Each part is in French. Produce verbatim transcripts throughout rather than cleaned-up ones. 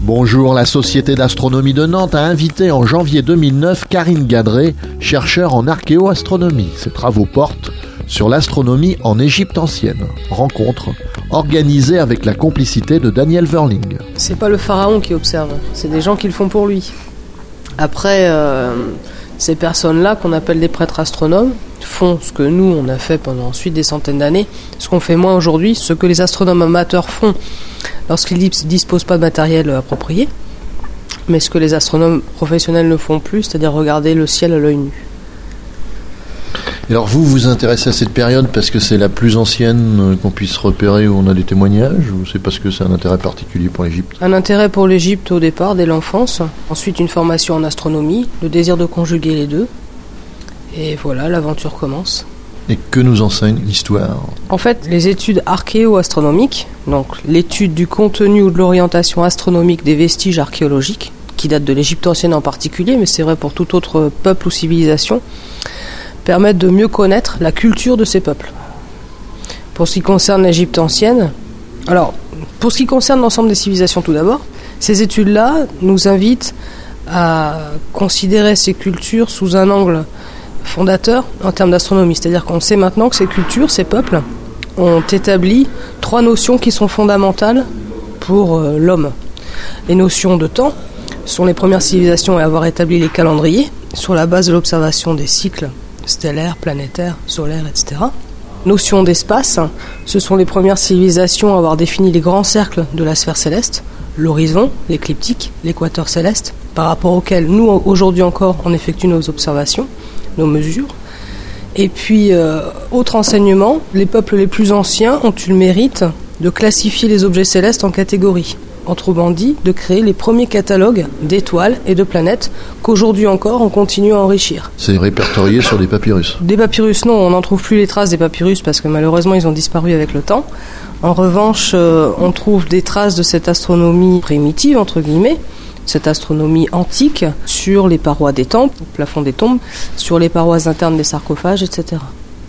Bonjour, la Société d'astronomie de Nantes a invité en janvier deux mille neuf Karine Gadré, chercheur en archéoastronomie. Ses travaux portent sur l'astronomie en Égypte ancienne. Rencontre organisée avec la complicité de Daniel Wörling. C'est pas le pharaon qui observe, c'est des gens qui le font pour lui. Après, euh, ces personnes-là, qu'on appelle des prêtres astronomes, font ce que nous, on a fait pendant ensuite des centaines d'années, ce qu'on fait moins aujourd'hui, ce que les astronomes amateurs font lorsqu'ils ne disposent pas de matériel approprié, mais ce que les astronomes professionnels ne font plus, c'est-à-dire regarder le ciel à l'œil nu. Alors vous, vous intéressez à cette période parce que c'est la plus ancienne qu'on puisse repérer où on a des témoignages, ou c'est parce que c'est un intérêt particulier pour l'Égypte ? Un intérêt pour l'Égypte au départ, dès l'enfance, ensuite une formation en astronomie, le désir de conjuguer les deux, et voilà, l'aventure commence. Et que nous enseigne l'histoire ? En fait, les études archéo-astronomiques, donc l'étude du contenu ou de l'orientation astronomique des vestiges archéologiques, qui datent de l'Égypte ancienne en particulier, mais c'est vrai pour tout autre peuple ou civilisation, permettent de mieux connaître la culture de ces peuples. Pour ce qui concerne l'Égypte ancienne, alors, pour ce qui concerne l'ensemble des civilisations tout d'abord, ces études-là nous invitent à considérer ces cultures sous un angle fondateur en termes d'astronomie. C'est-à-dire qu'on sait maintenant que ces cultures, ces peuples, ont établi trois notions qui sont fondamentales pour euh, l'homme. Les notions de temps sont les premières civilisations à avoir établi les calendriers sur la base de l'observation des cycles stellaires, planétaires, solaires, et cetera. Notion d'espace, ce sont les premières civilisations à avoir défini les grands cercles de la sphère céleste, l'horizon, l'écliptique, l'équateur céleste, par rapport auquel nous, aujourd'hui encore, on effectue nos observations, nos mesures. Et puis, euh, autre enseignement, les peuples les plus anciens ont eu le mérite de classifier les objets célestes en catégories. Autrement dit, de créer les premiers catalogues d'étoiles et de planètes qu'aujourd'hui encore on continue à enrichir. C'est répertorié sur des papyrus ? Des papyrus, non, on n'en trouve plus les traces des papyrus parce que malheureusement ils ont disparu avec le temps. En revanche, euh, on trouve des traces de cette astronomie primitive, entre guillemets, cette astronomie antique, sur les parois des temples, au plafond des tombes, sur les parois internes des sarcophages, et cetera.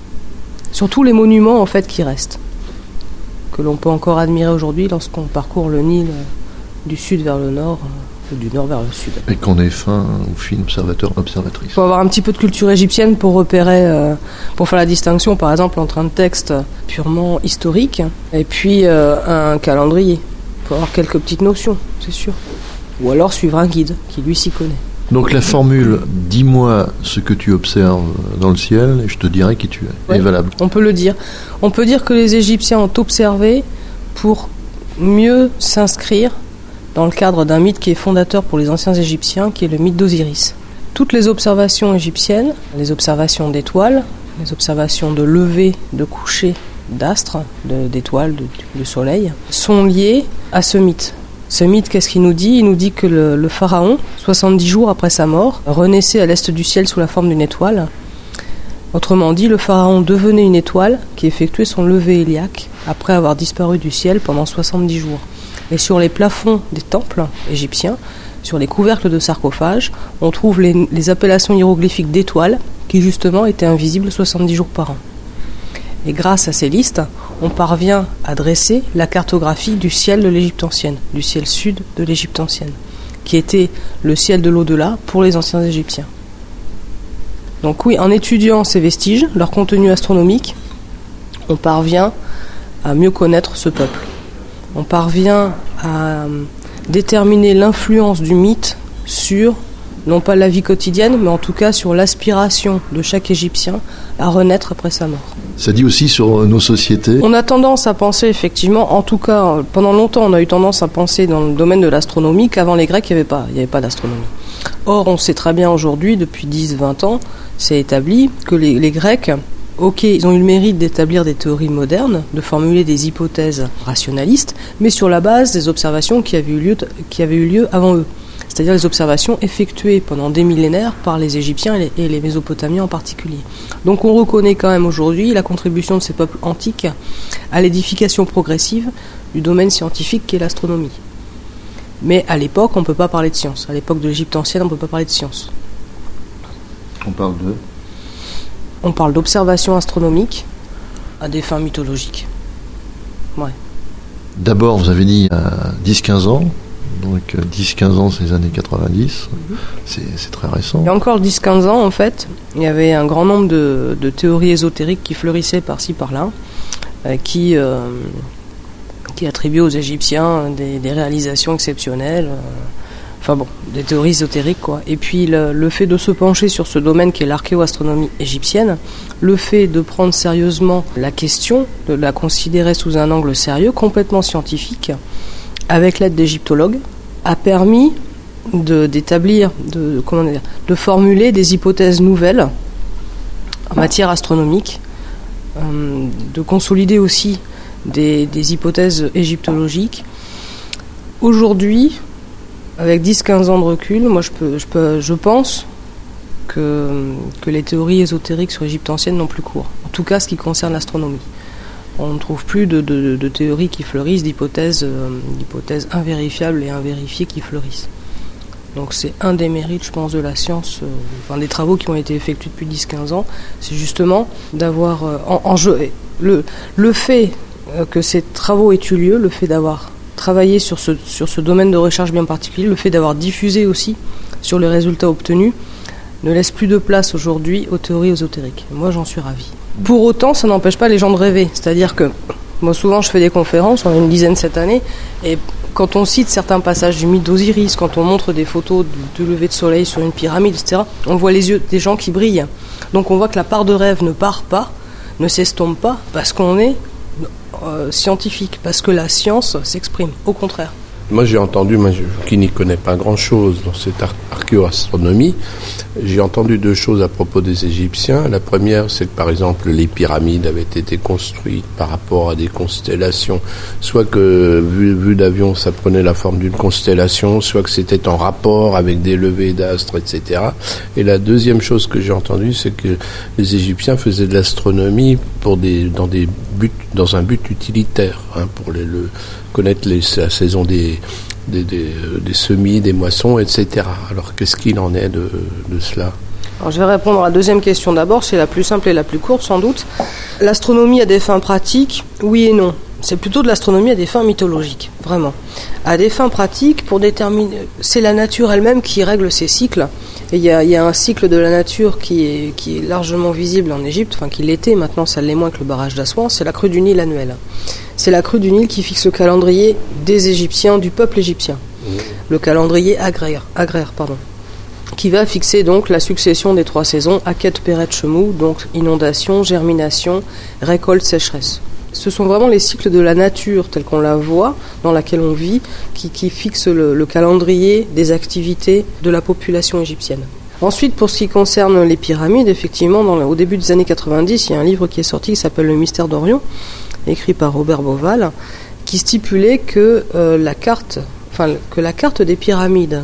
Sur tous les monuments en fait qui restent, que l'on peut encore admirer aujourd'hui lorsqu'on parcourt le Nil du sud vers le nord, ou du nord vers le sud. Et qu'on est fin ou fine observateur, observatrice. Il faut avoir un petit peu de culture égyptienne pour repérer, euh, pour faire la distinction par exemple entre un texte purement historique et puis euh, un calendrier. Il faut avoir quelques petites notions, c'est sûr. Ou alors suivre un guide qui lui s'y connaît. Donc la formule « dis-moi ce que tu observes dans le ciel et je te dirai qui tu es ouais, » est valable. On peut le dire. On peut dire que les Égyptiens ont observé pour mieux s'inscrire dans le cadre d'un mythe qui est fondateur pour les anciens Égyptiens, qui est le mythe d'Osiris. Toutes les observations égyptiennes, les observations d'étoiles, les observations de lever, de coucher d'astres, de, d'étoiles, de, du soleil, sont liées à ce mythe. Ce mythe, qu'est-ce qu'il nous dit ? Il nous dit que le, le pharaon, soixante-dix jours après sa mort, renaissait à l'est du ciel sous la forme d'une étoile. Autrement dit, le pharaon devenait une étoile qui effectuait son lever héliaque après avoir disparu du ciel pendant soixante-dix jours. Et sur les plafonds des temples égyptiens, sur les couvercles de sarcophages, on trouve les, les appellations hiéroglyphiques d'étoiles qui justement étaient invisibles soixante-dix jours par an. Et grâce à ces listes, on parvient à dresser la cartographie du ciel de l'Égypte ancienne, du ciel sud de l'Égypte ancienne, qui était le ciel de l'au-delà pour les anciens Égyptiens. Donc oui, en étudiant ces vestiges, leur contenu astronomique, on parvient à mieux connaître ce peuple. On parvient à déterminer l'influence du mythe sur, non pas la vie quotidienne, mais en tout cas sur l'aspiration de chaque Égyptien à renaître après sa mort. Ça dit aussi sur nos sociétés. On a tendance à penser effectivement, en tout cas pendant longtemps on a eu tendance à penser dans le domaine de l'astronomie qu'avant les Grecs il n'y avait pas, il n'y avait pas d'astronomie. Or on sait très bien aujourd'hui, depuis dix à vingt ans, c'est établi que les, les Grecs, ok, ils ont eu le mérite d'établir des théories modernes, de formuler des hypothèses rationalistes, mais sur la base des observations qui avaient eu lieu, qui avaient eu lieu avant eux. C'est-à-dire les observations effectuées pendant des millénaires par les Égyptiens et les, et les Mésopotamiens en particulier. Donc on reconnaît quand même aujourd'hui la contribution de ces peuples antiques à l'édification progressive du domaine scientifique qu'est l'astronomie. Mais à l'époque, on ne peut pas parler de science. À l'époque de l'Égypte ancienne, on ne peut pas parler de science. On parle de On parle d'observation astronomique à des fins mythologiques. Ouais. D'abord, vous avez dit à dix à quinze ans, Donc dix à quinze ans, c'est les années quatre-vingt-dix. Mmh. C'est, c'est très récent. Il y a encore dix à quinze ans, en fait, il y avait un grand nombre de, de théories ésotériques qui fleurissaient par-ci, par-là, euh, qui, euh, qui attribuaient aux Égyptiens des, des réalisations exceptionnelles. Euh, enfin bon, des théories ésotériques, quoi. Et puis le, le fait de se pencher sur ce domaine qui est l'archéoastronomie égyptienne, le fait de prendre sérieusement la question, de la considérer sous un angle sérieux, complètement scientifique, avec l'aide d'égyptologues, a permis de, d'établir, de, comment dire, de formuler des hypothèses nouvelles en matière astronomique, euh, de consolider aussi des, des hypothèses égyptologiques. Aujourd'hui, avec dix à quinze ans de recul, moi je, peux, je, peux, je pense que, que les théories ésotériques sur l'Égypte ancienne n'ont plus cours. En tout cas, ce qui concerne l'astronomie. On ne trouve plus de, de, de théories qui fleurissent, d'hypothèses, euh, d'hypothèses invérifiables et invérifiées qui fleurissent. Donc c'est un des mérites, je pense, de la science, euh, enfin des travaux qui ont été effectués depuis dix à quinze ans, c'est justement d'avoir euh, en, en jeu le, le fait euh, que ces travaux aient eu lieu, le fait d'avoir travaillé sur ce, sur ce domaine de recherche bien particulier, le fait d'avoir diffusé aussi sur les résultats obtenus, ne laisse plus de place aujourd'hui aux théories ésotériques. Moi, j'en suis ravie. Pour autant, ça n'empêche pas les gens de rêver. C'est-à-dire que, moi, souvent, je fais des conférences, on a une dizaine cette année, et quand on cite certains passages du mythe d'Osiris, quand on montre des photos de, de lever de soleil sur une pyramide, et cetera, on voit les yeux des gens qui brillent. Donc on voit que la part de rêve ne part pas, ne s'estompe pas, parce qu'on est euh, scientifique, parce que la science s'exprime, au contraire. Moi j'ai entendu, moi je, qui n'y connais pas grand-chose dans cette ar- archéoastronomie, j'ai entendu deux choses à propos des Égyptiens. La première, c'est que par exemple les pyramides avaient été construites par rapport à des constellations, soit que vu, vu d'avion ça prenait la forme d'une constellation, soit que c'était en rapport avec des levées d'astres, et cetera. Et la deuxième chose que j'ai entendue, c'est que les Égyptiens faisaient de l'astronomie pour des, dans des buts, dans un but utilitaire, hein, pour les, le connaître les, la saison des, des, des, des semis, des moissons, et cetera. Alors, qu'est-ce qu'il en est de, de cela ? Alors, je vais répondre à la deuxième question d'abord, c'est la plus simple et la plus courte sans doute. L'astronomie a des fins pratiques, oui et non. C'est plutôt de l'astronomie à des fins mythologiques, vraiment. À des fins pratiques, pour déterminer, c'est la nature elle-même qui règle ses cycles. Et il y a, il y a un cycle de la nature qui est, qui est largement visible en Égypte, enfin qui l'était, maintenant ça l'est moins que le barrage d'Assouan, c'est la crue du Nil annuelle. C'est la crue du Nil qui fixe le calendrier des Égyptiens, du peuple égyptien. Mmh. Le calendrier agraire, agraire pardon, qui va fixer donc la succession des trois saisons, Aket, Peret, Chemou, donc inondation, germination, récolte, sécheresse. Ce sont vraiment les cycles de la nature tels qu'on la voit, dans laquelle on vit, qui, qui fixent le, le calendrier des activités de la population égyptienne. Ensuite, pour ce qui concerne les pyramides, effectivement, dans le, au début des années quatre-vingt-dix, il y a un livre qui est sorti qui s'appelle Le Mystère d'Orion, écrit par Robert Bauval, qui stipulait que, euh, la carte, enfin, que la carte des pyramides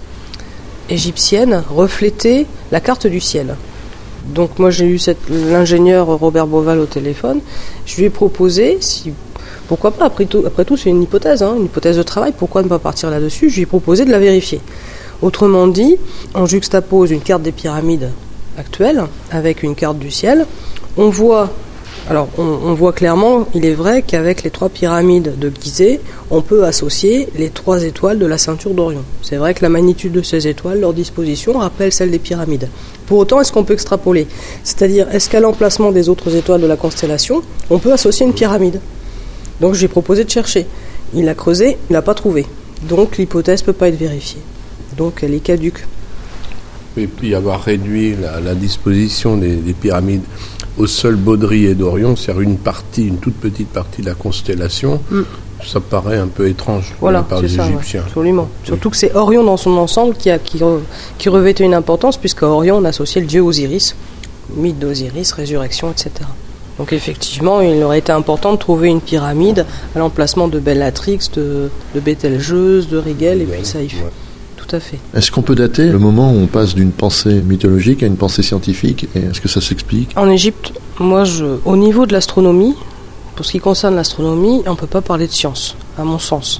égyptiennes reflétait la carte du ciel. Donc moi j'ai eu cette, l'ingénieur Robert Bauval au téléphone, je lui ai proposé, si, pourquoi pas, après tout, après tout c'est une hypothèse, hein, une hypothèse de travail, pourquoi ne pas partir là-dessus, je lui ai proposé de la vérifier. Autrement dit, on juxtapose une carte des pyramides actuelles avec une carte du ciel, on voit, alors on, on voit clairement, il est vrai qu'avec les trois pyramides de Gizeh, on peut associer les trois étoiles de la ceinture d'Orion. C'est vrai que la magnitude de ces étoiles, leur disposition, rappelle celle des pyramides. Pour autant, est-ce qu'on peut extrapoler ? C'est-à-dire, est-ce qu'à l'emplacement des autres étoiles de la constellation, on peut associer une pyramide ? Donc j'ai proposé de chercher. Il a creusé, il n'a pas trouvé. Donc l'hypothèse ne peut pas être vérifiée. Donc elle est caduque. Et puis avoir réduit la, la disposition des, des pyramides au seul baudrier d'Orion, c'est-à-dire une partie, une toute petite partie de la constellation, mm. ça paraît un peu étrange voilà, par les ça, Égyptiens. Ouais, absolument. Oui. Surtout que c'est Orion dans son ensemble qui, a, qui, qui revêtait une importance, puisqu'à Orion on associait le dieu Osiris, mythe d'Osiris, résurrection, et cetera. Donc effectivement, il aurait été important de trouver une pyramide à l'emplacement de Bellatrix, de, de Bételgeuse, de Rigel et puis de Saïf. Ouais. Tout à fait. Est-ce qu'on peut dater le moment où on passe d'une pensée mythologique à une pensée scientifique, et est-ce que ça s'explique ? En Égypte, moi, je, au niveau de l'astronomie, pour ce qui concerne l'astronomie, on ne peut pas parler de science, à mon sens.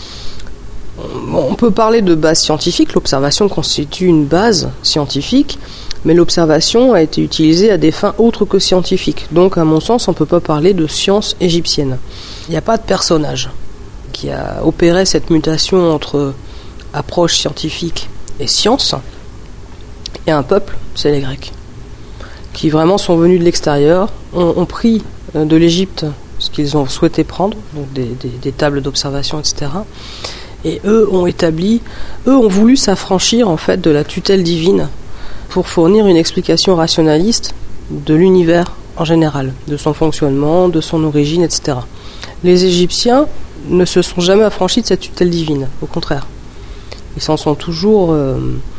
On peut parler de base scientifique, l'observation constitue une base scientifique, mais l'observation a été utilisée à des fins autres que scientifiques. Donc, à mon sens, on ne peut pas parler de science égyptienne. Il n'y a pas de personnage qui a opéré cette mutation entre approche scientifique et science, et un peuple, c'est les Grecs, qui vraiment sont venus de l'extérieur, ont, ont pris de l'Égypte ce qu'ils ont souhaité prendre, donc des, des, des tables d'observation, et cetera. Et eux ont établi, eux ont voulu s'affranchir en fait de la tutelle divine pour fournir une explication rationaliste de l'univers en général, de son fonctionnement, de son origine, et cetera. Les Égyptiens ne se sont jamais affranchis de cette tutelle divine, au contraire. Ils s'en sont toujours euh,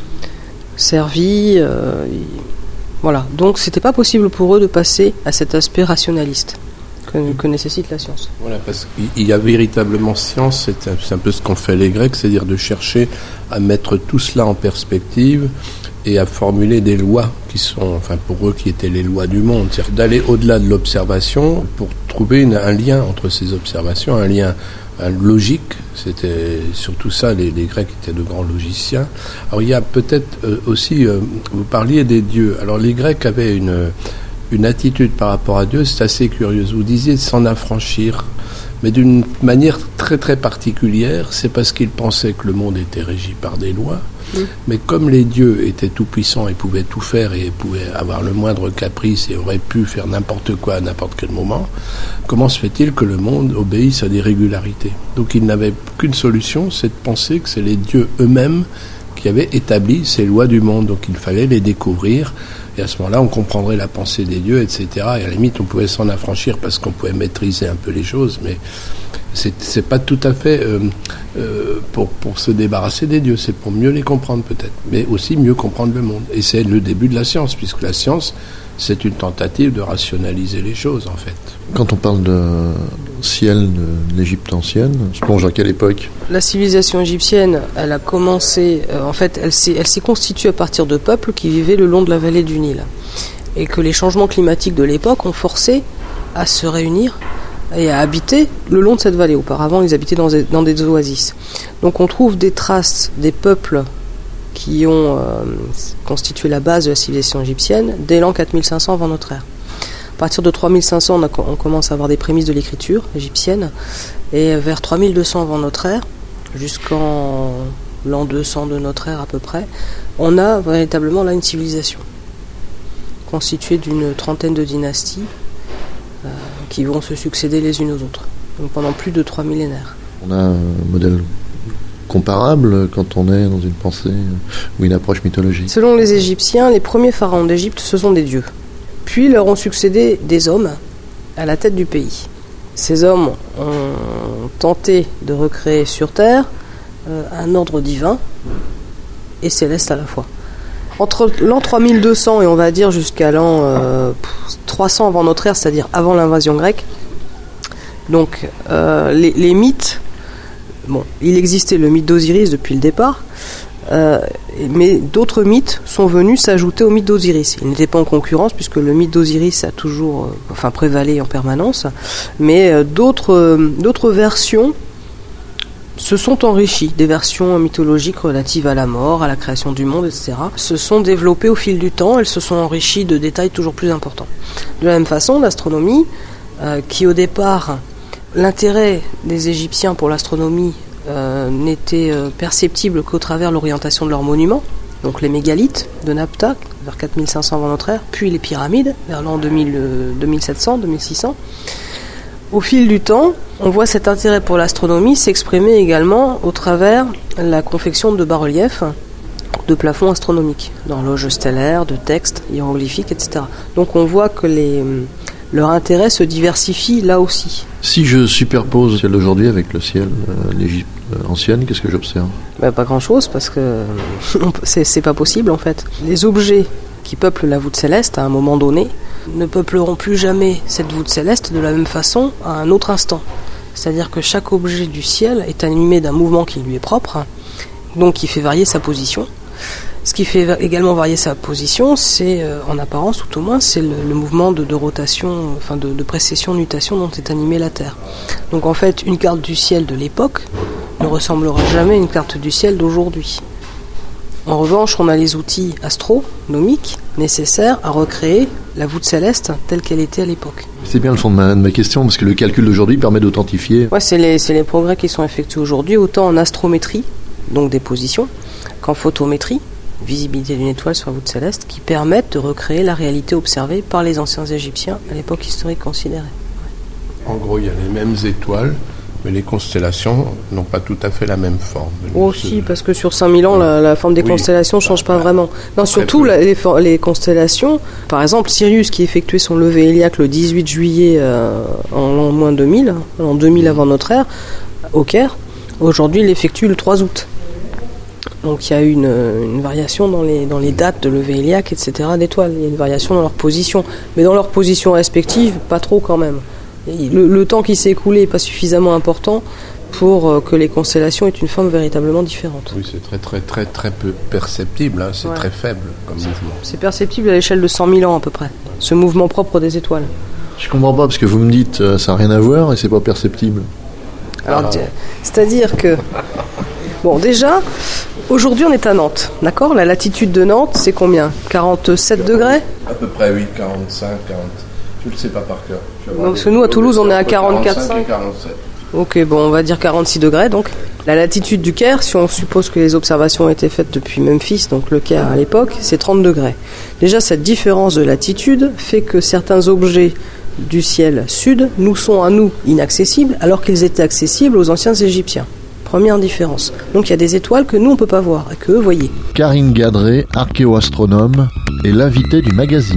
servis. Euh, ils... Voilà. Donc c'était pas possible pour eux de passer à cet aspect rationaliste que, que nécessite la science. Voilà, parce qu'il y a véritablement science, c'est un, c'est un peu ce qu'ont fait les Grecs, c'est-à-dire de chercher à mettre tout cela en perspective et à formuler des lois qui sont, enfin pour eux, qui étaient les lois du monde. C'est-à-dire d'aller au-delà de l'observation pour trouver une, un lien entre ces observations, un lien un logique. C'était surtout ça, les, les Grecs étaient de grands logiciens. Alors il y a peut-être euh, aussi, euh, vous parliez des dieux. Alors les Grecs avaient une, une attitude par rapport à Dieu, c'est assez curieuse. Vous disiez de s'en affranchir, mais d'une manière très très particulière. C'est parce qu'ils pensaient que le monde était régi par des lois. Mais comme les dieux étaient tout-puissants et pouvaient tout faire et pouvaient avoir le moindre caprice et auraient pu faire n'importe quoi à n'importe quel moment, comment se fait-il que le monde obéisse à des régularités ? Donc ils n'avaient qu'une solution, c'est de penser que c'est les dieux eux-mêmes qui avaient établi ces lois du monde. Donc il fallait les découvrir et à ce moment-là on comprendrait la pensée des dieux, et cetera. Et à la limite on pouvait s'en affranchir parce qu'on pouvait maîtriser un peu les choses, mais c'est, c'est pas tout à fait euh, euh, pour, pour se débarrasser des dieux, c'est pour mieux les comprendre peut-être, mais aussi mieux comprendre le monde. Et c'est le début de la science, puisque la science, c'est une tentative de rationaliser les choses, en fait. Quand on parle de ciel de l'Égypte ancienne, on se plonge à quelle époque ? La civilisation égyptienne, elle a commencé, euh, en fait, elle s'est, elle s'est constituée à partir de peuples qui vivaient le long de la vallée du Nil. Et que les changements climatiques de l'époque ont forcé à se réunir et à habiter le long de cette vallée. Auparavant, ils habitaient dans des, dans des oasis. Donc on trouve des traces des peuples qui ont euh, constitué la base de la civilisation égyptienne dès l'an quatre mille cinq cents avant notre ère. À partir de trois mille cinq cents, on, a, on commence à avoir des prémices de l'écriture égyptienne, et vers trois mille deux cents avant notre ère, jusqu'en l'an deux cents de notre ère à peu près, on a véritablement là une civilisation constituée d'une trentaine de dynasties euh, qui vont se succéder les unes aux autres, donc pendant plus de trois millénaires. On a un modèle comparable quand on est dans une pensée ou une approche mythologique. Selon les Égyptiens, les premiers pharaons d'Égypte, ce sont des dieux. Puis leur ont succédé des hommes à la tête du pays. Ces hommes ont tenté de recréer sur Terre euh, un ordre divin et céleste à la fois. Entre l'an trois mille deux cents et on va dire jusqu'à l'an euh, trois cents avant notre ère, c'est-à-dire avant l'invasion grecque, donc euh, les, les mythes, bon, il existait le mythe d'Osiris depuis le départ, euh, mais d'autres mythes sont venus s'ajouter au mythe d'Osiris. Ils n'étaient pas en concurrence puisque le mythe d'Osiris a toujours, euh, enfin, prévalé en permanence, mais euh, d'autres, euh, d'autres versions se sont enrichies, des versions mythologiques relatives à la mort, à la création du monde, et cetera, se sont développées au fil du temps, elles se sont enrichies de détails toujours plus importants. De la même façon, l'astronomie, euh, qui au départ, l'intérêt des Égyptiens pour l'astronomie euh, n'était euh, perceptible qu'au travers de l'orientation de leurs monuments, donc les mégalithes de Napta, vers quatre mille cinq cents avant notre ère, puis les pyramides, vers l'an deux mille, euh, deux mille sept cents, deux mille six cents. Au fil du temps, on voit cet intérêt pour l'astronomie s'exprimer également au travers la confection de bas-reliefs, de plafonds astronomiques, d'horloges stellaires, de textes hiéroglyphiques, et cetera. Donc on voit que les, leur intérêt se diversifie là aussi. Si je superpose le ciel d'aujourd'hui avec le ciel de l'Égypte ancienne, qu'est-ce que j'observe ? Ben, pas grand-chose, parce que c'est, c'est pas possible en fait. Les objets qui peuplent la voûte céleste à un moment donné ne peupleront plus jamais cette voûte céleste de la même façon à un autre instant. C'est-à-dire que chaque objet du ciel est animé d'un mouvement qui lui est propre, donc qui fait varier sa position. Ce qui fait également varier sa position, c'est, euh, en apparence tout au moins, c'est le, le mouvement de, de rotation, enfin de, de précession-nutation dont est animée la Terre. Donc en fait, une carte du ciel de l'époque ne ressemblera jamais à une carte du ciel d'aujourd'hui. En revanche, on a les outils astronomiques nécessaires à recréer la voûte céleste telle qu'elle était à l'époque. C'est bien le fond de ma, de ma question, parce que le calcul d'aujourd'hui permet d'authentifier. Ouais, c'est les, c'est les progrès qui sont effectués aujourd'hui, autant en astrométrie donc des positions, qu'en photométrie, visibilité d'une étoile sur la voûte céleste, qui permettent de recréer la réalité observée par les anciens Égyptiens à l'époque historique considérée. En gros, il y a les mêmes étoiles, mais les constellations n'ont pas tout à fait la même forme. Aussi, parce que sur cinq mille ans, la, la forme des oui, constellations ne change pas vraiment. Non, surtout la, les, les constellations, par exemple, Sirius qui effectuait son lever héliaque le dix-huit juillet euh, en l'an moins deux mille, en deux mille avant notre ère, au Caire, aujourd'hui il l'effectue le trois août. Donc il y a une, une variation dans les, dans les dates de lever héliaque, et cetera d'étoiles. Il y a une variation dans leur position, mais dans leurs positions respectives, pas trop quand même. Le, le temps qui s'est écoulé n'est pas suffisamment important pour que les constellations aient une forme véritablement différente. Oui, c'est très très très très peu perceptible, hein. C'est ouais. très faible comme c'est, mouvement. C'est perceptible à l'échelle de cent mille ans à peu près, ce mouvement propre des étoiles. Je comprends pas, parce que vous me dites euh, ça n'a rien à voir et c'est pas perceptible. Alors, ah. C'est-à-dire que, bon déjà, aujourd'hui on est à Nantes, d'accord ? La latitude de Nantes c'est combien ? quarante-sept degrés ? À peu près, oui, quarante-cinq, quarante. Je ne le sais pas par cœur. Non, parce que nous, à Toulouse, on est à quarante-quatre virgule cinq. Ok, bon, on va dire quarante-six degrés, donc. La latitude du Caire, si on suppose que les observations ont été faites depuis Memphis, donc le Caire à l'époque, c'est trente degrés. Déjà, cette différence de latitude fait que certains objets du ciel sud nous sont à nous inaccessibles, alors qu'ils étaient accessibles aux anciens Égyptiens. Première différence. Donc il y a des étoiles que nous, on ne peut pas voir, et que eux, voyez. Karine Gadré, archéoastronome, est l'invitée du magazine.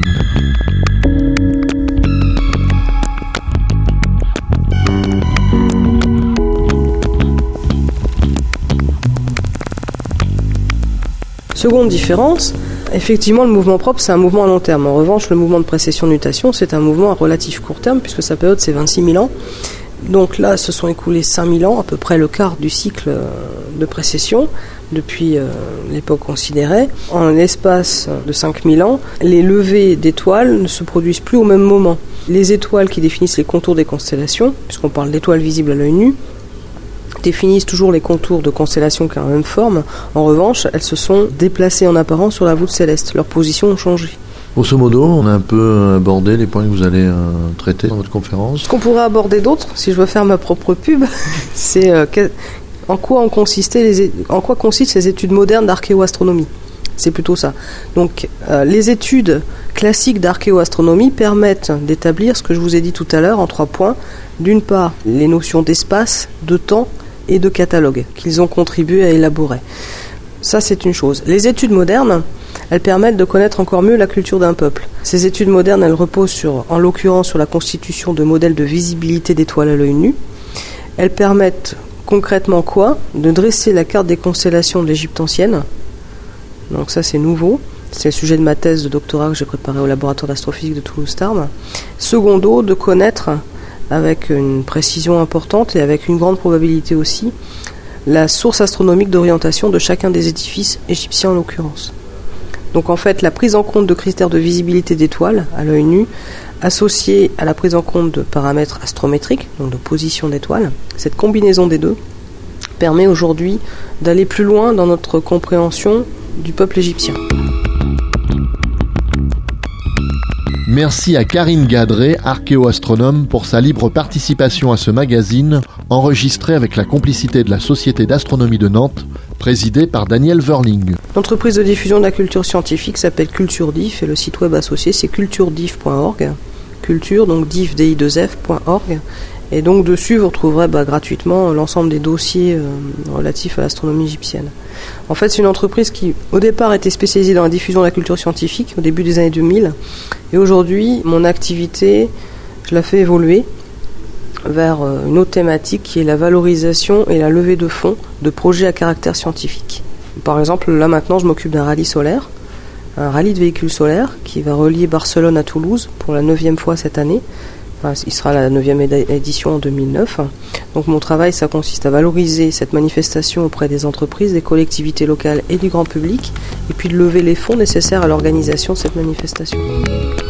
Seconde différence, effectivement le mouvement propre c'est un mouvement à long terme. En revanche le mouvement de précession-nutation c'est un mouvement à relatif court terme puisque sa période c'est vingt-six mille ans. Donc là se sont écoulés cinq mille ans, à peu près le quart du cycle de précession depuis euh, l'époque considérée. En l'espace de cinq mille ans, les levées d'étoiles ne se produisent plus au même moment. Les étoiles qui définissent les contours des constellations, puisqu'on parle d'étoiles visibles à l'œil nu, définissent toujours les contours de constellations qui ont la même forme. En revanche, elles se sont déplacées en apparence sur la voûte céleste. Leurs positions ont changé. Grosso modo, on a un peu abordé les points que vous allez euh, traiter dans votre conférence. Ce qu'on pourrait aborder d'autres, si je veux faire ma propre pub, c'est euh, que, en, quoi ont consisté les, en quoi consistent ces études modernes d'archéoastronomie. C'est plutôt ça. Donc, euh, les études classiques d'archéoastronomie permettent d'établir ce que je vous ai dit tout à l'heure en trois points. D'une part, les notions d'espace, de temps et de catalogue qu'ils ont contribué à élaborer. Ça, c'est une chose. Les études modernes, elles permettent de connaître encore mieux la culture d'un peuple. Ces études modernes, elles reposent sur, en l'occurrence sur la constitution de modèles de visibilité d'étoiles à l'œil nu. Elles permettent concrètement quoi ? De dresser la carte des constellations de l'Égypte ancienne. Donc ça, c'est nouveau. C'est le sujet de ma thèse de doctorat que j'ai préparée au laboratoire d'astrophysique de Toulouse-Tarbes. Secondo, de connaître avec une précision importante et avec une grande probabilité aussi, la source astronomique d'orientation de chacun des édifices égyptiens en l'occurrence. Donc en fait, la prise en compte de critères de visibilité d'étoiles à l'œil nu, associée à la prise en compte de paramètres astrométriques, donc de position d'étoiles, cette combinaison des deux permet aujourd'hui d'aller plus loin dans notre compréhension du peuple égyptien. Merci à Karine Gadré, archéoastronome, pour sa libre participation à ce magazine, enregistré avec la complicité de la Société d'astronomie de Nantes, présidée par Daniel Verling. L'entreprise de diffusion de la culture scientifique s'appelle CultureDiff et le site web associé c'est culturediff point org. Culture, donc diff, D I deux F point org. Et donc dessus, vous retrouverez bah, gratuitement l'ensemble des dossiers euh, relatifs à l'astronomie égyptienne. En fait, c'est une entreprise qui, au départ, était spécialisée dans la diffusion de la culture scientifique au début des années deux mille. Et aujourd'hui, mon activité, je la fais évoluer vers euh, une autre thématique qui est la valorisation et la levée de fonds de projets à caractère scientifique. Par exemple, là maintenant, je m'occupe d'un rallye solaire, un rallye de véhicules solaires qui va relier Barcelone à Toulouse pour la neuvième fois cette année. Enfin, il sera la neuvième édition en deux mille neuf. Donc mon travail, ça consiste à valoriser cette manifestation auprès des entreprises, des collectivités locales et du grand public, et puis de lever les fonds nécessaires à l'organisation de cette manifestation.